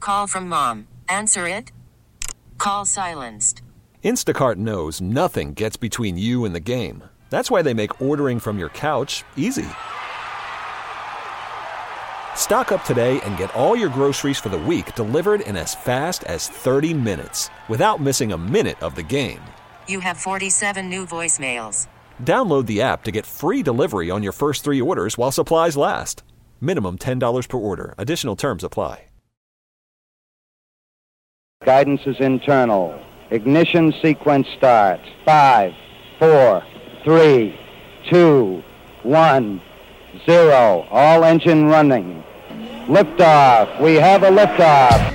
call from mom. Answer it. Call silenced. Instacart knows nothing gets between you and the game. That's why they make ordering from your couch easy. Stock up today and get all your groceries for the week delivered in as fast as 30 minutes without missing a minute of the game. You have 47 new voicemails. Download the app to get free delivery on your first 3 orders while supplies last. Minimum $10 per order. Additional terms apply. Guidance is internal. Ignition sequence starts. 5, 4, 3, 2, 1, 0. All engine running. Liftoff. We have a liftoff.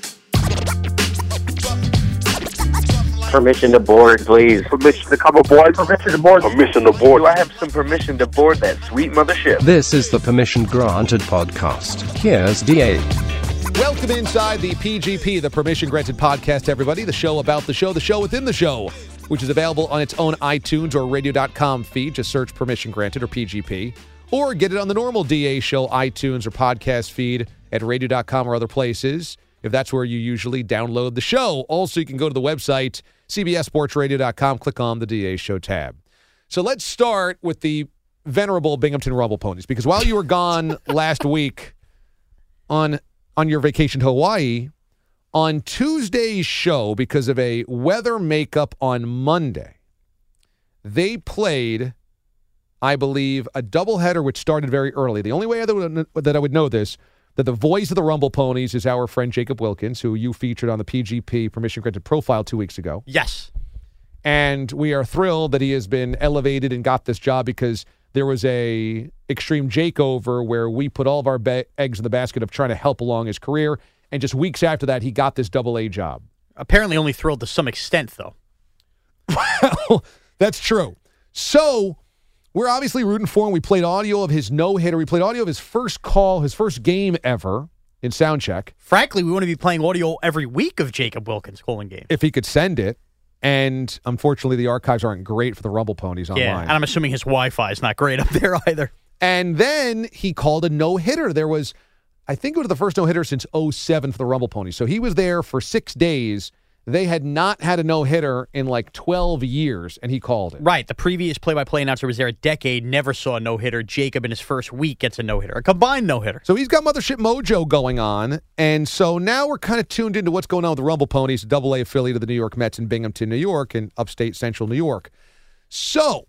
Permission to board, please. Permission to come aboard. Permission to board. Permission to board. Do I have some permission to board that sweet mothership? This is the Permission Granted podcast. Here's DA. Welcome inside the PGP, the Permission Granted podcast, everybody. The show about the show within the show, which is available on its own iTunes or radio.com feed. Just search Permission Granted or PGP. Or get it on the normal DA show iTunes or podcast feed at radio.com or other places, if that's where you usually download the show. Also, you can go to the website, cbssportsradio.com, click on the DA show tab. So let's start with the venerable Binghamton Rumble Ponies, because while you were gone last week on your vacation to Hawaii, on Tuesday's show, because of a weather makeup on Monday, they played, I believe, a doubleheader which started very early. The only way that I would know this, that the voice of the Rumble Ponies is our friend Jacob Wilkins, who you featured on the PGP Permission Granted profile 2 weeks ago. Yes. And we are thrilled that he has been elevated and got this job, because there was a Extreme Jakeover where we put all of our eggs in the basket of trying to help along his career. And just weeks after that, he got this double-A job. Apparently only thrilled to some extent, though. Well, that's true. So we're obviously rooting for him. We played audio of his no-hitter. We played audio of his first call, his first game ever in Soundcheck. Frankly, we want to be playing audio every week of Jacob Wilkins calling games. If he could send it. And unfortunately, the archives aren't great for the Rumble Ponies online. Yeah, and I'm assuming his Wi-Fi is not great up there either. And then he called a no-hitter. There was, I think it was the first no-hitter since 2007 for the Rumble Ponies. So he was there for 6 days. They had not had a no-hitter in like 12 years, and he called it. Right. The previous play-by-play announcer was there a decade, never saw a no-hitter. Jacob, in his first week, gets a no-hitter, a combined no-hitter. So he's got Mothership Mojo going on, and so now we're kind of tuned into what's going on with the Rumble Ponies, a double-A affiliate of the New York Mets in Binghamton, New York, and upstate central New York. So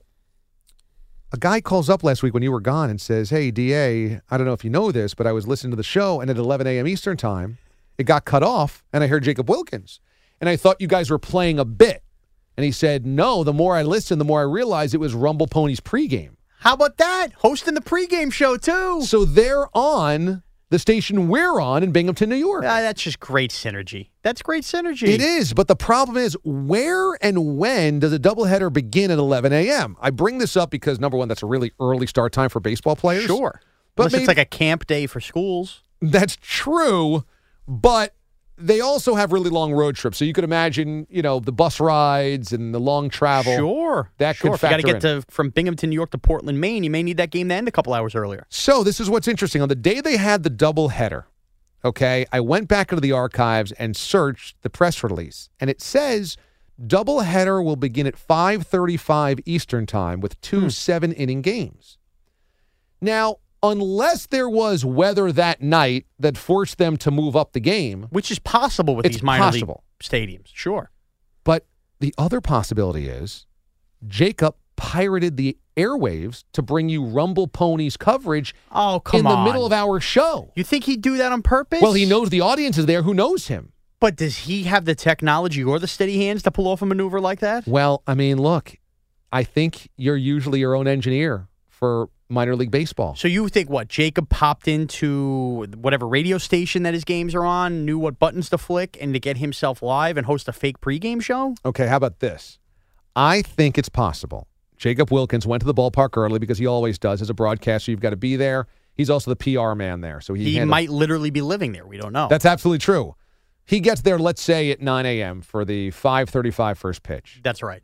a guy calls up last week when you were gone and says, hey, DA, I don't know if you know this, but I was listening to the show, and at 11 a.m. Eastern time, it got cut off, and I heard Jacob Wilkins. And I thought you guys were playing a bit. And he said, no, the more I listened, the more I realized it was Rumble Ponies pregame. How about that? Hosting the pregame show, too. So they're on the station we're on in Binghamton, New York. That's just great synergy. That's great synergy. It is, but the problem is, where and when does a doubleheader begin at 11 a.m.? I bring this up because, number one, that's a really early start time for baseball players. Sure. But Unless it's like a camp day for schools. That's true, but they also have really long road trips. So you could imagine, the bus rides and the long travel. Sure. That could factor in. If you got to get from Binghamton, New York to Portland, Maine, you may need that game to end a couple hours earlier. So this is what's interesting. On the day they had the doubleheader, okay, I went back into the archives and searched the press release. And it says doubleheader will begin at 5:35 Eastern time with 2 7-inning games. Now, unless there was weather that night that forced them to move up the game. Which is possible with these minor league stadiums. Sure. But the other possibility is Jacob pirated the airwaves to bring you Rumble Ponies coverage in the middle of our show. You think he'd do that on purpose? Well, he knows the audience is there who knows him. But does he have the technology or the steady hands to pull off a maneuver like that? Well, I mean, look, I think you're usually your own engineer for minor league baseball. So you think what? Jacob popped into whatever radio station that his games are on, knew what buttons to flick, and to get himself live and host a fake pregame show? Okay, how about this? I think it's possible. Jacob Wilkins went to the ballpark early because he always does. As a broadcaster, you've got to be there. He's also the PR man there. So he might literally be living there. We don't know. That's absolutely true. He gets there, let's say, at 9 a.m. for the 5:35 first pitch. That's right.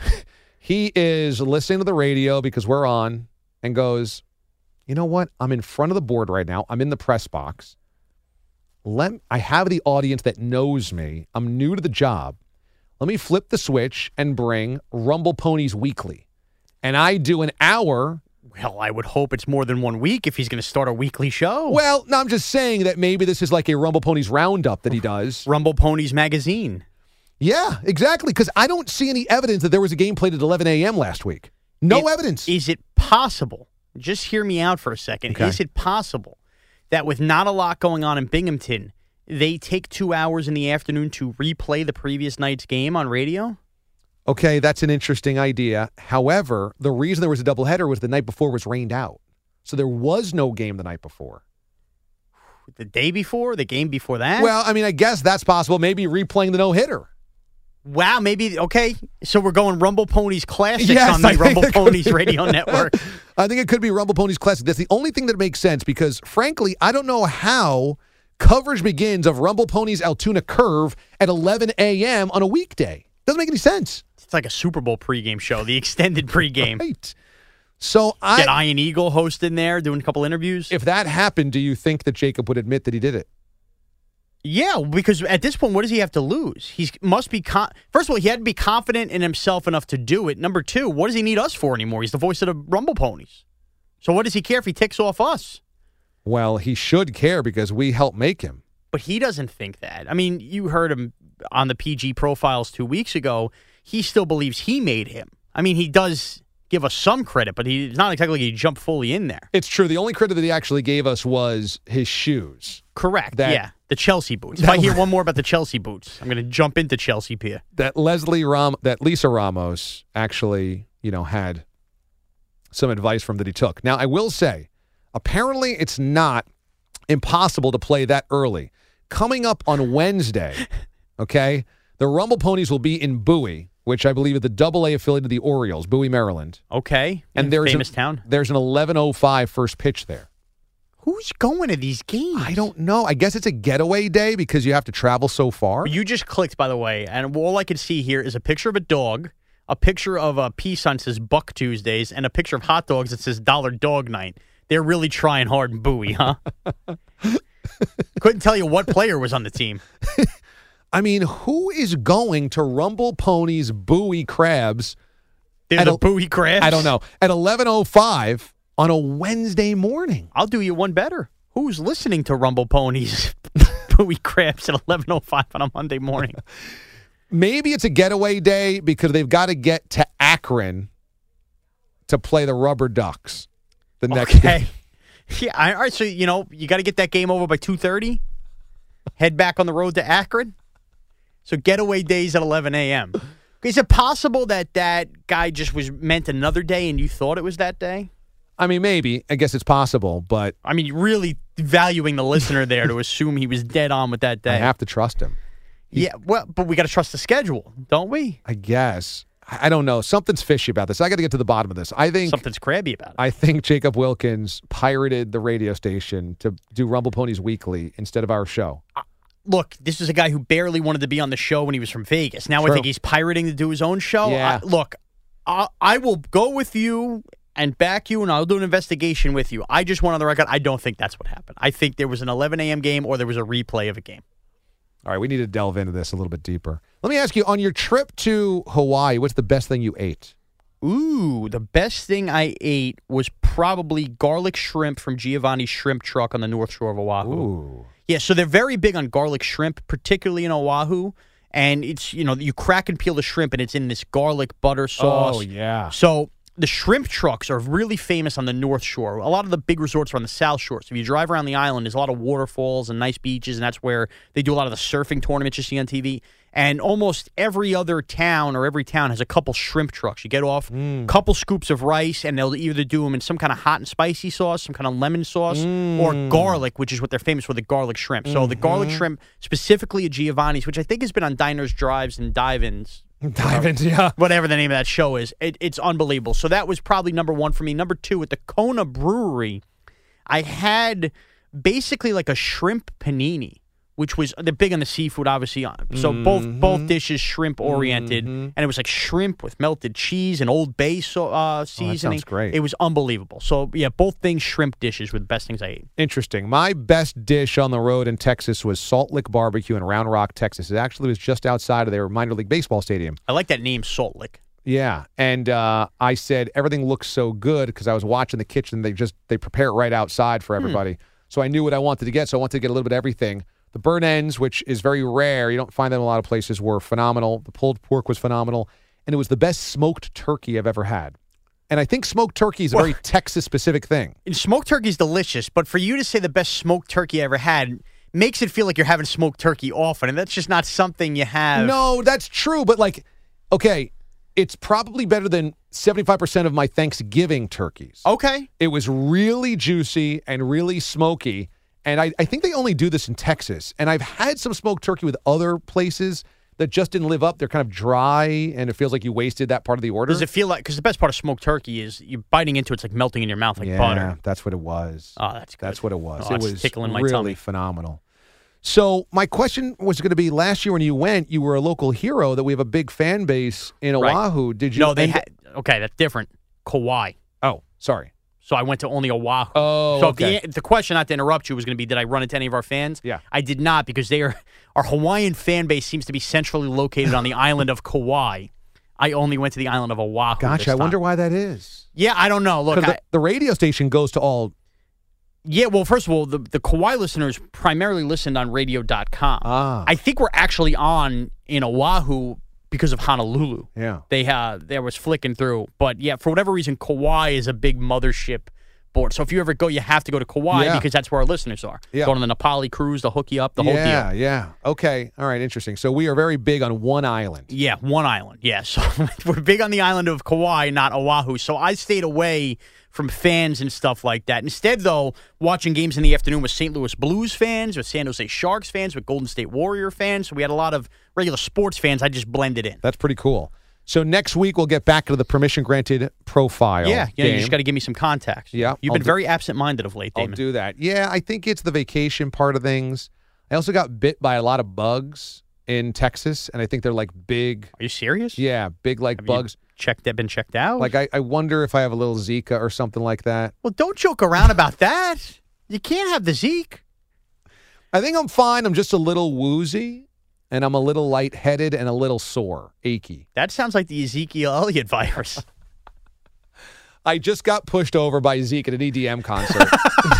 He is listening to the radio because we're on and goes, you know what? I'm in front of the board right now. I'm in the press box. I have the audience that knows me. I'm new to the job. Let me flip the switch and bring Rumble Ponies Weekly. And I do an hour. Well, I would hope it's more than 1 week if he's going to start a weekly show. Well, no, I'm just saying that maybe this is like a Rumble Ponies roundup that he does. Rumble Ponies Magazine. Yeah, exactly, because I don't see any evidence that there was a game played at 11 a.m. last week. No evidence. Is it possible, just hear me out for a second, Okay. Is it possible that with not a lot going on in Binghamton, they take 2 hours in the afternoon to replay the previous night's game on radio? Okay, that's an interesting idea. However, the reason there was a doubleheader was the night before was rained out. So there was no game the night before. The day before? The game before that? Well, I mean, I guess that's possible. Maybe replaying the no-hitter. Wow, maybe, okay. So we're going Rumble Ponies Classics Yes, on the I think Rumble it could Ponies be. Radio Network. I think it could be Rumble Ponies Classic. That's the only thing that makes sense because, frankly, I don't know how coverage begins of Rumble Ponies Altoona Curve at 11 a.m. on a weekday. Doesn't make any sense. It's like a Super Bowl pregame show, the extended pregame. Right. So Get Ian Eagle hosting there, doing a couple interviews. If that happened, do you think that Jacob would admit that he did it? Yeah, because at this point, what does he have to lose? He must be first of all, he had to be confident in himself enough to do it. Number two, what does he need us for anymore? He's the voice of the Rumble Ponies. So what does he care if he ticks off us? Well, he should care because we helped make him. But he doesn't think that. I mean, you heard him on the PG Profiles 2 weeks ago. He still believes he made him. I mean, he does give us some credit, but he's not exactly he jumped fully in there. It's true. The only credit that he actually gave us was his shoes. Correct. Yeah. The Chelsea boots. If I hear one more about the Chelsea boots, I'm going to jump into Chelsea Pier. That Lisa Ramos actually, had some advice from that he took. Now, I will say, apparently it's not impossible to play that early. Coming up on Wednesday, okay, the Rumble Ponies will be in Bowie, which I believe is the AA affiliate of the Orioles, Bowie, Maryland. Okay. And there's famous town. There's an 11:05 first pitch there. Who's going to these games? I don't know. I guess it's a getaway day because you have to travel so far. You just clicked, by the way, and all I can see here is a picture of a dog, a picture of a peace sign that says Buck Tuesdays, and a picture of hot dogs that says Dollar Dog Night. They're really trying hard in Bowie, huh? Couldn't tell you what player was on the team. I mean, who is going to Rumble Ponies Bowie Crabs? They're the Bowie Crabs? I don't know. At 11:05 on a Wednesday morning. I'll do you one better. Who's listening to Rumble Ponies Bowie Crabs at 11:05 on a Monday morning? Maybe it's a getaway day because they've got to get to Akron to play the Rubber Ducks the next day. Yeah, all right, so, you got to get that game over by 2:30. Head back on the road to Akron. So getaway days at 11 a.m. Is it possible that that guy just was meant another day and you thought it was that day? I mean, maybe. I guess it's possible, but... I mean, really valuing the listener there to assume he was dead on with that day. I have to trust him. Yeah, well, but we got to trust the schedule, don't we? I guess. I don't know. Something's fishy about this. I got to get to the bottom of this. I think something's crabby about it. I think Jacob Wilkins pirated the radio station to do Rumble Ponies Weekly instead of our show. Look, this is a guy who barely wanted to be on the show when he was from Vegas. Now True. I think he's pirating to do his own show. Yeah. I will go with you and back you, and I'll do an investigation with you. I just want on the record, I don't think that's what happened. I think there was an 11 a.m. game or there was a replay of a game. All right, we need to delve into this a little bit deeper. Let me ask you, on your trip to Hawaii, what's the best thing you ate? Ooh, the best thing I ate was probably garlic shrimp from Giovanni's Shrimp Truck on the North Shore of Oahu. Ooh. Yeah, so they're very big on garlic shrimp, particularly in Oahu. And it's, you crack and peel the shrimp, and it's in this garlic butter sauce. Oh, yeah. So the shrimp trucks are really famous on the North Shore. A lot of the big resorts are on the South Shore. So if you drive around the island, there's a lot of waterfalls and nice beaches, and that's where they do a lot of the surfing tournaments you see on TV. And almost every other town or every town has a couple shrimp trucks. You get off, couple scoops of rice, and they'll either do them in some kind of hot and spicy sauce, some kind of lemon sauce, or garlic, which is what they're famous for, the garlic shrimp. So the garlic shrimp, specifically at Giovanni's, which I think has been on Diners, Drives, and Dive-Ins. Dive-Ins, yeah. Whatever the name of that show is. It's unbelievable. So that was probably number one for me. Number two, at the Kona Brewery, I had basically like a shrimp panini which was they're big on the seafood, obviously. So both dishes shrimp oriented, and it was like shrimp with melted cheese and Old Bay seasoning. that sounds great. It was unbelievable. So yeah, both things shrimp dishes were the best things I ate. Interesting. My best dish on the road in Texas was Salt Lick Barbecue in Round Rock, Texas. It actually was just outside of their minor league baseball stadium. I like that name, Salt Lick. Yeah, and I said everything looks so good because I was watching the kitchen. They prepare it right outside for everybody. So I knew what I wanted to get. So I wanted to get a little bit of everything. The burnt ends, which is very rare, you don't find them in a lot of places, were phenomenal. The pulled pork was phenomenal, and it was the best smoked turkey I've ever had. And I think smoked turkey is a very Texas-specific thing. And smoked turkey is delicious, but for you to say the best smoked turkey I ever had makes it feel like you're having smoked turkey often, and that's just not something you have. No, that's true, but okay, it's probably better than 75% of my Thanksgiving turkeys. Okay. It was really juicy and really smoky, and I think they only do this in Texas. And I've had some smoked turkey with other places that just didn't live up. They're kind of dry, and it feels like you wasted that part of the order. Does it feel like, because the best part of smoked turkey is you're biting into it, it's like melting in your mouth like butter. Yeah, that's what it was. Oh, that's good. That's what it was. Oh, It it's was tickling my really tummy. phenomenal. So my question was going to be, last year when you went, you were a local hero, that we have a big fan base in Right. Oahu. Did you? No, they had, okay, that's different. Kauai. Oh, sorry. So I went to only Oahu. Oh, so okay. the question, not to interrupt you, was going to be, did I run into any of our fans? Yeah. I did not, because our Hawaiian fan base seems to be centrally located on the island of Kauai. I only went to the island of Oahu. Gosh, I wonder why that is. Yeah, I don't know. Look, the radio station goes to all. Yeah, well, first of all, the Kauai listeners primarily listened on radio.com. I think we're actually on in Oahu because of Honolulu. Yeah. There was flicking through. But yeah, for whatever reason, Kauai is a big mothership board. So if you ever go, you have to go to Kauai because that's where our listeners are. Yeah. Go on the Nepali cruise, they'll hook you up, the whole deal. Yeah. Okay. All right. Interesting. So we are very big on one island. Yeah, one island. Yeah, so we're big on the island of Kauai, not Oahu. So I stayed away from fans and stuff like that. Instead, though, watching games in the afternoon with St. Louis Blues fans, with San Jose Sharks fans, with Golden State Warrior fans. So we had a lot of regular sports fans. I just blended in. That's pretty cool. So next week we'll get back to the permission granted profile. Yeah, game. you just got to give me some context. Yeah, You've been very absent-minded of late, Damon. I'll do that. Yeah, I think it's the vacation part of things. I also got bit by a lot of bugs in Texas, and I think they're like big. Are you serious? Yeah, big like bugs. Been checked out? Like I wonder if I have a little Zika or something like that. Well, don't joke around about that. You can't have the Zeke. I think I'm fine. I'm just a little woozy, and I'm a little lightheaded and a little sore, achy. That sounds like the Ezekiel Elliott virus. I just got pushed over by Zeke at an EDM concert.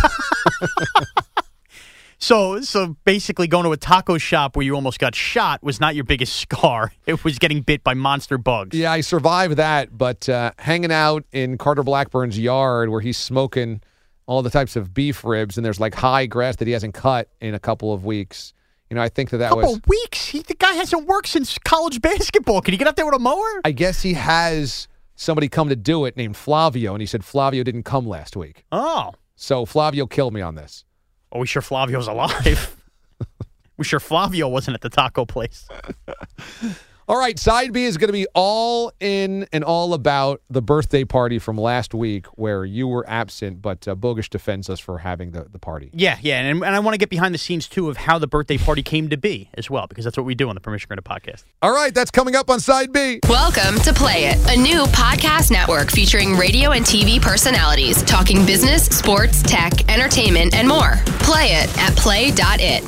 So basically going to a taco shop where you almost got shot was not your biggest scar. It was getting bit by monster bugs. Yeah, I survived that, but hanging out in Carter Blackburn's yard where he's smoking all the types of beef ribs and there's like high grass that he hasn't cut in a couple of weeks. You know, I think that couple was... of weeks? The guy hasn't worked since college basketball. Can you get up there with a mower? I guess he has somebody come to do it named Flavio, and he said Flavio didn't come last week. Oh. So Flavio killed me on this. Are we sure Flavio's alive? We sure Flavio wasn't at the taco place. All right, Side B is going to be all in and all about the birthday party from last week where you were absent, but Bogusch defends us for having the party. Yeah, and I want to get behind the scenes, too, of how the birthday party came to be as well, because that's what we do on the Permission Granted podcast. All right, that's coming up on Side B. Welcome to Play It, a new podcast network featuring radio and TV personalities talking business, sports, tech, entertainment, and more. Play it at play.it.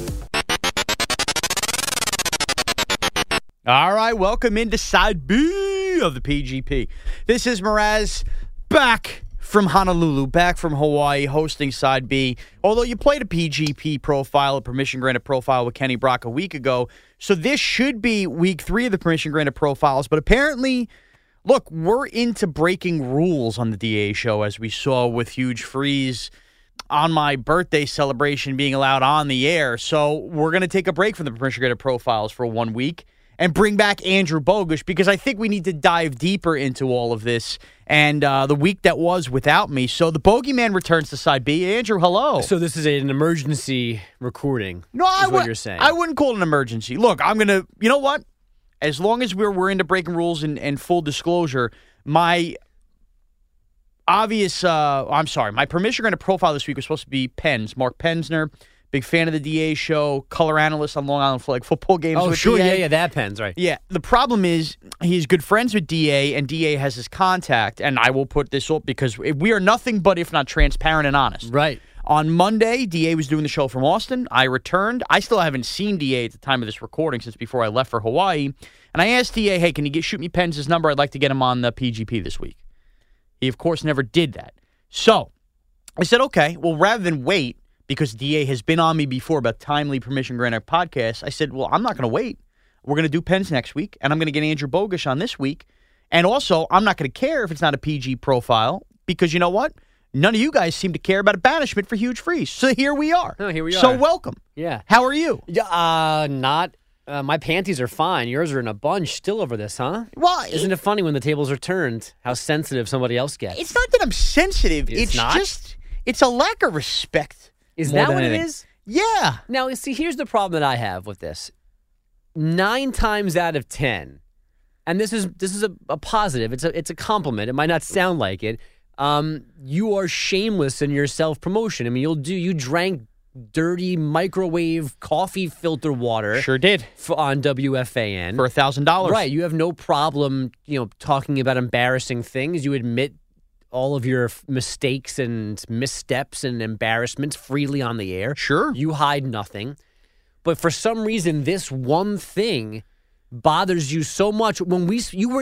All right, welcome into Side B of the PGP. This is Mraz back from Honolulu, back from Hawaii, hosting Side B. Although you played a PGP profile, a Permission Granted profile with Kenny Brock a week ago, so this should be week 3 of the Permission Granted profiles, but apparently, look, we're into breaking rules on the DA show, as we saw with Huge Freeze on my birthday celebration being allowed on the air. So we're going to take a break from the Permission Granted profiles for 1 week and bring back Andrew Bogusch, because I think we need to dive deeper into all of this and the week that was without me. So the Bogeyman returns to Side B. Andrew, hello. So this is an emergency recording. No, what you're saying. I wouldn't call it an emergency. Look, I'm going to, you know what? As long as we're into breaking rules and full disclosure, my Permission Granted profile this week was supposed to be Mark Pensner, Big fan of the DA show. Color analyst on Long Island Flag football games. Oh, with sure. DA. Yeah, that pens, right. Yeah. The problem is he's good friends with DA, and DA has his contact. And I will put this up because we are nothing but, if not transparent and honest. Right. On Monday, DA was doing the show from Austin. I returned. I still haven't seen DA at the time of this recording since before I left for Hawaii. And I asked DA, hey, can you shoot me Pens' number? I'd like to get him on the PGP this week. He, of course, never did that. So I said, okay, well, rather than wait, because DA has been on me before about timely permission granted podcasts, I said, well, I'm not going to wait. We're going to do Pens next week, and I'm going to get Andrew Bogusch on this week. And also, I'm not going to care if it's not a PG profile, because you know what? None of you guys seem to care about a banishment for Huge Freeze. So here we are. Oh, here we are. So welcome. Yeah. How are you? Not. My panties are fine. Yours are in a bunch still over this, huh? Well, Isn't it funny when the tables are turned, how sensitive somebody else gets? it's not that I'm sensitive. It's not? Just, it's a lack of respect. Is more that than what anything. it is? Yeah. Now, see, here's the problem that I have with this. 9 times out of 10, and this is a positive. It's a compliment. It might not sound like it. You are shameless in your self-promotion. I mean, you drank dirty microwave coffee filter water. Sure did. On WFAN. For $1,000. Right. You have no problem, talking about embarrassing things. You admit all of your mistakes and missteps and embarrassments freely on the air. Sure. You hide nothing. But for some reason, this one thing bothers you so much. When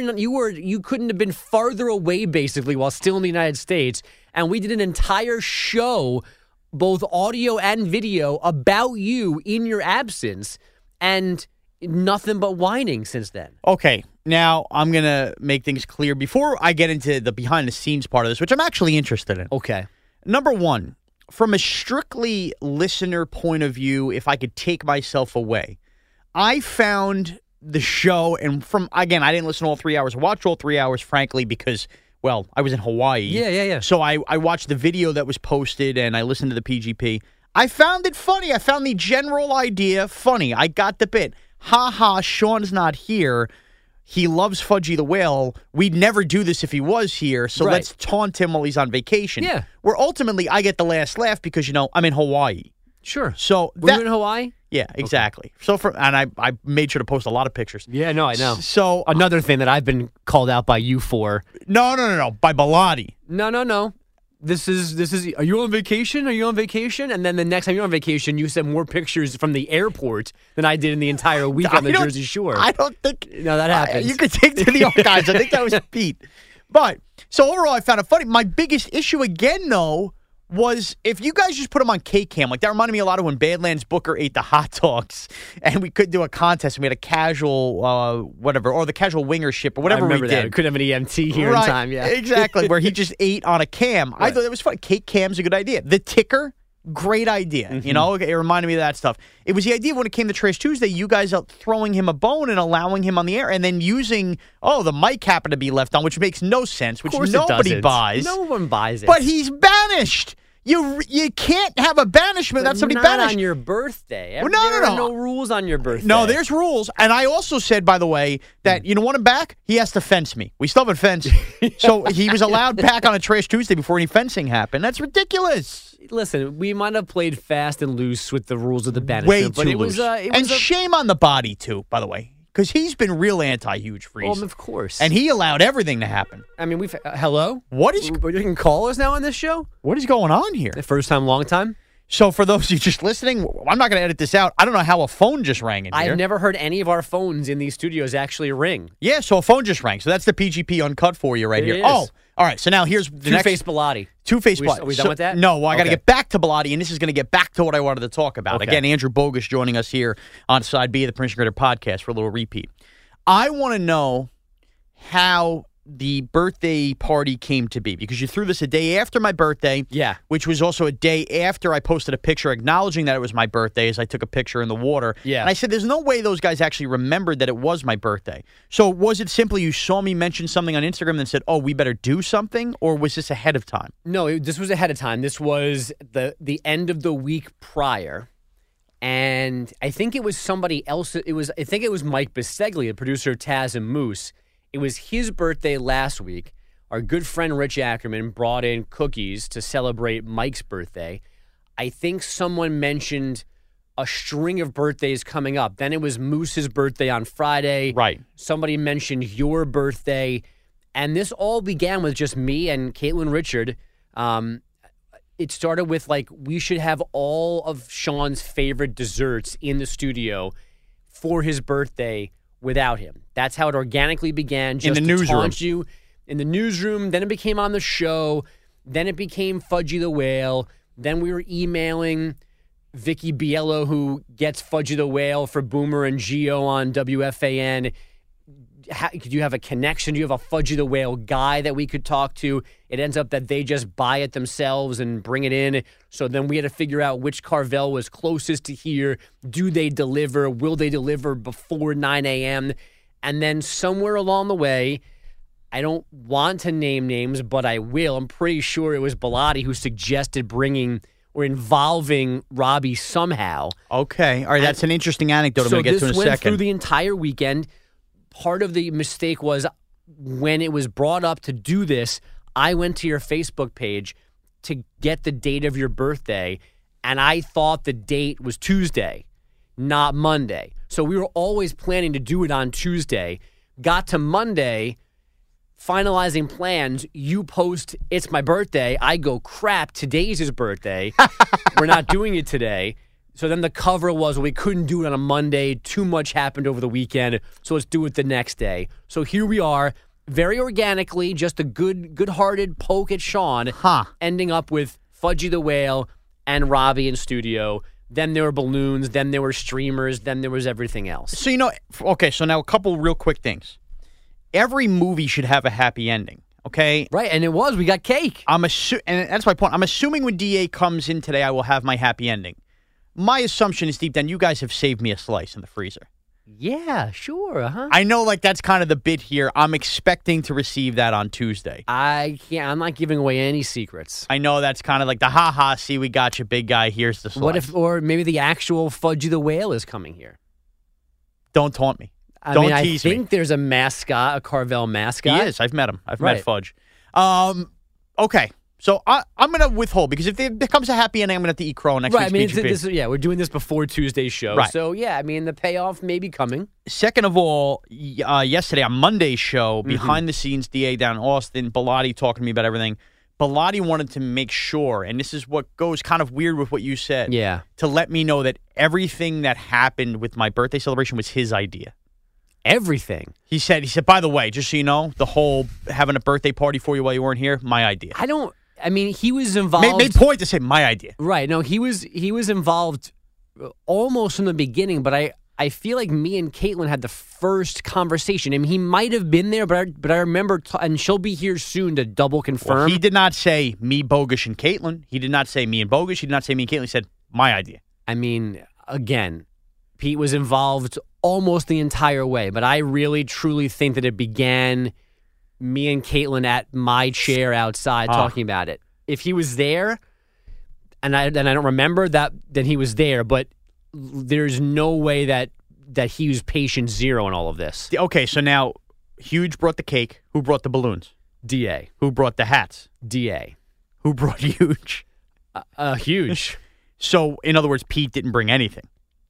you couldn't have been farther away, basically, while still in the United States, and we did an entire show, both audio and video, about you in your absence, and nothing but whining since then. Okay, now I'm going to make things clear before I get into the behind-the-scenes part of this, which I'm actually interested in. Okay. Number one, from a strictly listener point of view, if I could take myself away, I found the show, and I didn't listen to all 3 hours, watch all 3 hours, frankly, because, well, I was in Hawaii. Yeah. So I watched the video that was posted, and I listened to the PGP. I found it funny. I found the general idea funny. I got the bit. Ha, Sean's not here. He loves Fudgy the Whale. We'd never do this if he was here, so Right. let's taunt him while he's on vacation. Yeah. Where ultimately I get the last laugh because, I'm in Hawaii. Sure. So Were you in Hawaii? Yeah, exactly. Okay. So I made sure to post a lot of pictures. Yeah, no, I know. So another thing that I've been called out by you for. No. By Bilotti. No. This is. Are you on vacation? And then the next time you're on vacation, you sent more pictures from the airport than I did in the entire week on the Jersey Shore. I don't think. No, that happens. You could take to the archives. I think that was Pete. But so overall, I found it funny. My biggest issue again, though, was if you guys just put them on K-Cam, like that reminded me a lot of when Badlands Booker ate the hot dogs, and we could do a contest, and we had a casual, whatever, or the casual winger ship, or whatever I remember we did. that. We couldn't have an EMT here Right, in time, yeah. Exactly, where he just ate on a cam. I Right. thought that was funny. K-Cam's a good idea. The ticker, great idea. Mm-hmm. It reminded me of that stuff. It was the idea when it came to Trash Tuesday, you guys are throwing him a bone and allowing him on the air, and then using, the mic happened to be left on, which makes no sense, which Of course nobody it doesn't. buys. No one buys it. But he's banished. You can't have a banishment without somebody not banished. on your birthday. Well, no. There are no rules on your birthday. No, there's rules. And I also said, by the way, that you want him back? He has to fence me. We still haven't fenced. So he was allowed back on a Trash Tuesday before any fencing happened. That's ridiculous. Listen, we might have played fast and loose with the rules of the banishment. Way but too it was, loose. And shame on the body, too, by the way. Because he's been real anti-Huge Freeze. Well, of course. And he allowed everything to happen. I mean, we've... hello? What is... You can call us now on this show? What is going on here? The first time, long time? So for those of you just listening, I'm not going to edit this out. I don't know how a phone just rang in here. I've never heard any of our phones in these studios actually ring. Yeah, so a phone just rang. So that's the PGP uncut for you right It here. is. Oh, all right. So now here's the next... Two-Face Bilotti. Two-Face Are Bilotti. we done with that? No, I got to Okay. get back to Bilotti, and this is going to get back to what I wanted to talk about. Okay. Again, Andrew Bogusch joining us here on Side B of the Permission Granted podcast for a little repeat. I want to know how the birthday party came to be, because you threw this a day after my birthday, Yeah. which was also a day after I posted a picture acknowledging that it was my birthday as I took a picture in the water. Yeah. And I said, there's no way those guys actually remembered that it was my birthday. So was it simply you saw me mention something on Instagram and said, oh, we better do something? Or was this ahead of time? No, this was ahead of time. This was the end of the week prior. And I think it was somebody else. I think it was Mike Biseglia, producer of Taz and Moose. It was his birthday last week. Our good friend Rich Ackerman brought in cookies to celebrate Mike's birthday. I think someone mentioned a string of birthdays coming up. Then it was Moose's birthday on Friday. Right. Somebody mentioned your birthday. And this all began with just me and Caitlin Richard. It started with, like, we should have all of Sean's favorite desserts in the studio for his birthday without him. That's how it organically began. Just in the newsroom. Taunt you in the newsroom. Then it became on the show. Then it became Fudgy the Whale. Then we were emailing Vicky Biello, who gets Fudgy the Whale for Boomer and Gio on WFAN. Could you have a connection? Do you have a Fudgy the Whale guy that we could talk to? It ends up that they just buy it themselves and bring it in. So then we had to figure out which Carvel was closest to here. Do they deliver? Will they deliver before 9 a.m.? And then somewhere along the way, I don't want to name names, but I will. I'm pretty sure it was Bilotti who suggested bringing or involving Robbie somehow. Okay. All right. That's an interesting anecdote I'm going to get to in a So this went second. through the entire weekend. Part of the mistake was when it was brought up to do this, I went to your Facebook page to get the date of your birthday, and I thought the date was Tuesday, not Monday. So we were always planning to do it on Tuesday. Got to Monday, finalizing plans, you post, it's my birthday. I go, crap, today's his birthday. We're not doing it today. So then the cover was, well, we couldn't do it on a Monday. Too much happened over the weekend, so let's do it the next day. So here we are, very organically, just a good-hearted poke at Sean, ending up with Fudgy the Whale and Robbie in studio. Then there were balloons. Then there were streamers. Then there was everything else. So, okay, so now a couple real quick things. Every movie should have a happy ending, okay? Right, and it was. We got cake. And that's my point. I'm assuming when DA comes in today, I will have my happy ending. My assumption is deep down, you guys have saved me a slice in the freezer. Yeah, sure. I know, that's kind of the bit here. I'm expecting to receive that on Tuesday. I'm not giving away any secrets. I know that's kind of like the ha-ha, see, we got you, big guy, here's the slice. Or maybe the actual Fudgy the Whale is coming here. Don't taunt me. I Don't tease me. I think there's a mascot, a Carvel mascot. He is. I've met him. I've met Fudge. Okay. So I'm going to withhold because if there becomes a happy ending, I'm going to have to eat crow next week's PGP. We're doing this before Tuesday's show. Right. So, the payoff may be coming. Second of all, yesterday on Monday's show, behind the scenes, DA down in Austin, Bilotti talking to me about everything. Bilotti wanted to make sure, and this is what goes kind of weird with what you said, to let me know that everything that happened with my birthday celebration was his idea. Everything. He said, by the way, just so you know, the whole having a birthday party for you while you weren't here, my idea. He was involved. Made point to say my idea. Right. No, he was involved almost from the beginning, but I feel like me and Caitlin had the first conversation. I mean, he might have been there, but I remember, and she'll be here soon to double confirm. Well, he did not say me, Bogusch, and Caitlin. He did not say me and Bogusch. He did not say me and Caitlin. He said my idea. I mean, again, Pete was involved almost the entire way, but I really, truly think that it began me and Caitlin at my chair outside talking about it. If he was there, and I don't remember that, then he was there, but there's no way that he was patient zero in all of this. Okay, so now Huge brought the cake. Who brought the balloons? DA. Who brought the hats? DA. Who brought Huge? Huge. So, in other words, Pete didn't bring anything.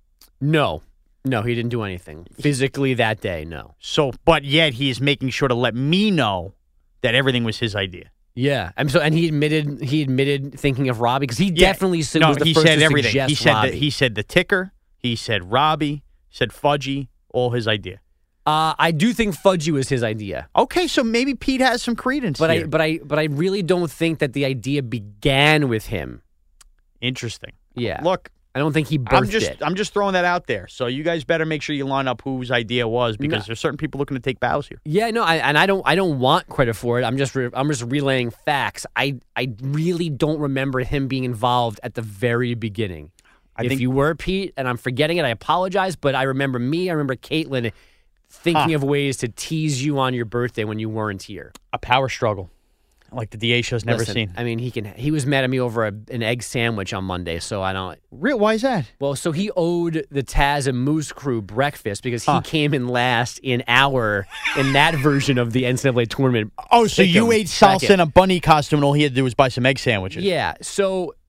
No, he didn't do anything physically that day. No. So, but yet he is making sure to let me know that everything was his idea. Yeah, and he admitted thinking of Robbie because he definitely was the first he said to everything. suggest He said Robbie. he said the ticker. He said Robbie. He said Fudgy. All his idea. I do think Fudgy was his idea. Okay, so maybe Pete has some credence. But here. I really don't think that the idea began with him. Interesting. Yeah. Look, I don't think he birthed it. I'm just throwing that out there. So you guys better make sure you line up whose idea was because there's certain people looking to take bows here. Yeah, no, I don't want credit for it. I'm just relaying facts. I really don't remember him being involved at the very beginning. If you were, Pete, and I'm forgetting it, I apologize. But I remember Caitlin thinking of ways to tease you on your birthday when you weren't here. A power struggle. Like the DA show's never seen. I mean, he was mad at me over an egg sandwich on Monday, so I don't. Why is that? Well, so he owed the Taz and Moose crew breakfast because he came in last in that version of the NCAA tournament. Oh, so you ate salsa in a bunny costume and all he had to do was buy some egg sandwiches. Yeah, so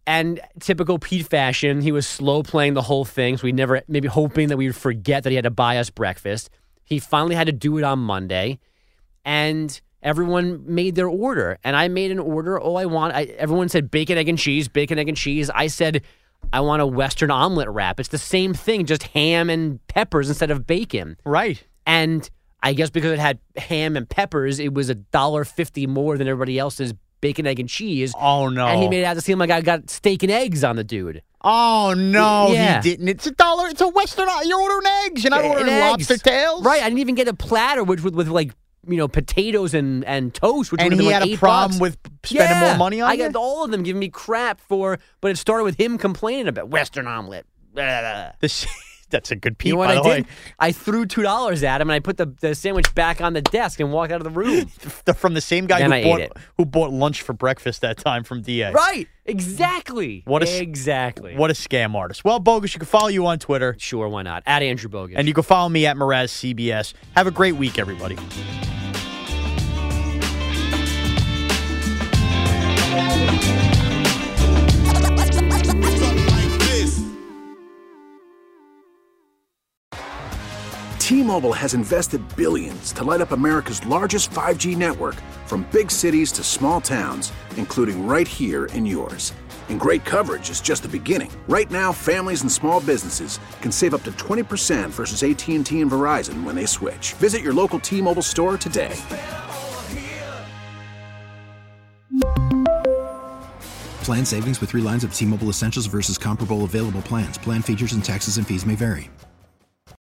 And typical Pete fashion, he was slow playing the whole thing, so we never, maybe hoping that we would forget that he had to buy us breakfast. He finally had to do it on Monday, and everyone made their order. And I made an order. Everyone said bacon, egg, and cheese, bacon, egg, and cheese. I said, I want a Western omelet wrap. It's the same thing, just ham and peppers instead of bacon. Right. And I guess because it had ham and peppers, it was $1.50 more than everybody else's bacon, egg, and cheese. Oh, no. And he made it out to seem like I got steak and eggs on the dude. Oh, no, Yeah. he didn't. It's $1. It's a Western. You're ordering eggs. You're not ordering lobster tails. Right. I didn't even get a platter with like, potatoes and toast, which And would have he been had like a problem $8. with spending more money on I you? got all of them giving me crap but it started with him complaining about Western omelet. Blah. That's a good Pete, You know what by I the way. did? I threw $2 at him, and I put the sandwich back on the desk and walked out of the room. From the same guy Then I ate it. who bought lunch for breakfast that time from DA. Right. Exactly. Exactly. What a scam artist. Well, Bogus, you can follow you on Twitter. Sure, why not? At Andrew Bogus. And you can follow me at Mraz CBS. Have a great week, everybody. T-Mobile has invested billions to light up America's largest 5G network, from big cities to small towns, including right here in yours. And great coverage is just the beginning. Right now, families and small businesses can save up to 20% versus AT&T and Verizon when they switch. Visit your local T-Mobile store today. Plan savings with 3 lines of T-Mobile Essentials versus comparable available plans. Plan features and taxes and fees may vary.